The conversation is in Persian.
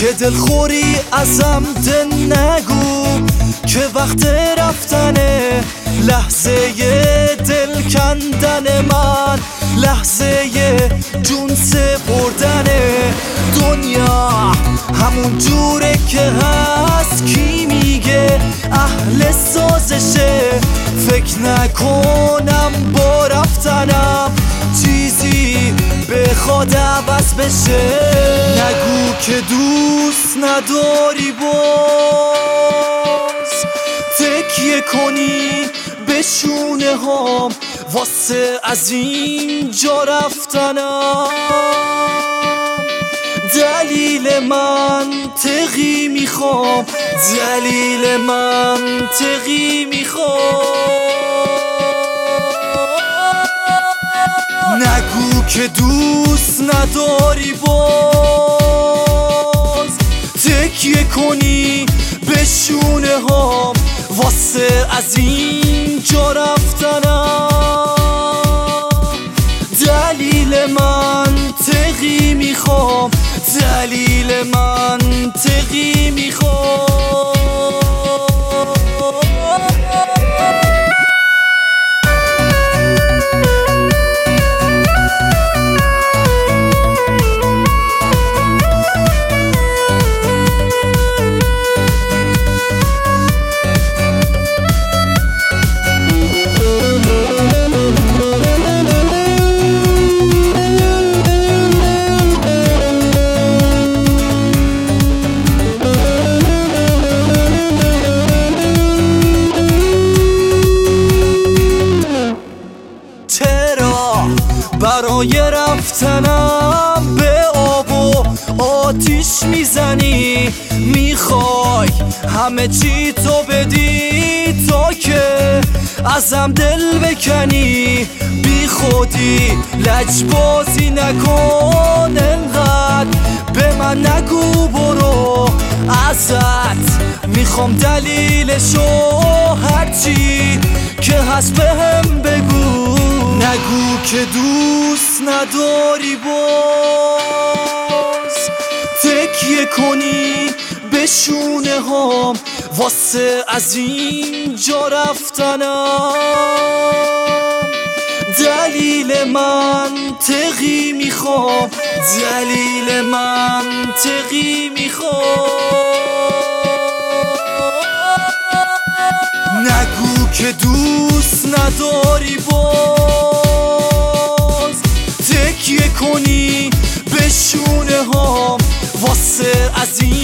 که دلخوری ازم دل نگو که وقت رفتنه، لحظه دل کندن من، لحظه جون سپردنه. دنیا همون جوره که هست، کی میگه اهل سازشه؟ فکر نکنم با رفتنم چیزی بخواد عوض بشه. نگو که دوست نداری باز تکیه کنی به شونه هام واسه از اینجا رفتنم. دلیل منطقی میخوام، دلیل منطقی میخوام. نگو که دوست نداری باز تکیه کنی به شونه هام واسه از اینجا رفتنم. دلیل منطقی میخوام، دلیل منطقی میخوام. برای رفتنم به آب و آتیش میزنی، میخوای همه چی تو بدی تا که ازم دل بکنی. بی خودی لجبازی نکن، انقدر به من نگو برو. ازت میخوام دلیلشو، هرچی که هست بهم بگو. نگو که دوست نداری باز تکیه کنی به شونه هام واسه از اینجا رفتنم. دلیل منطقی میخوام، دلیل منطقی میخوام. نگو که دوست نداری باز تکیه کنی به شونه هام واسه از این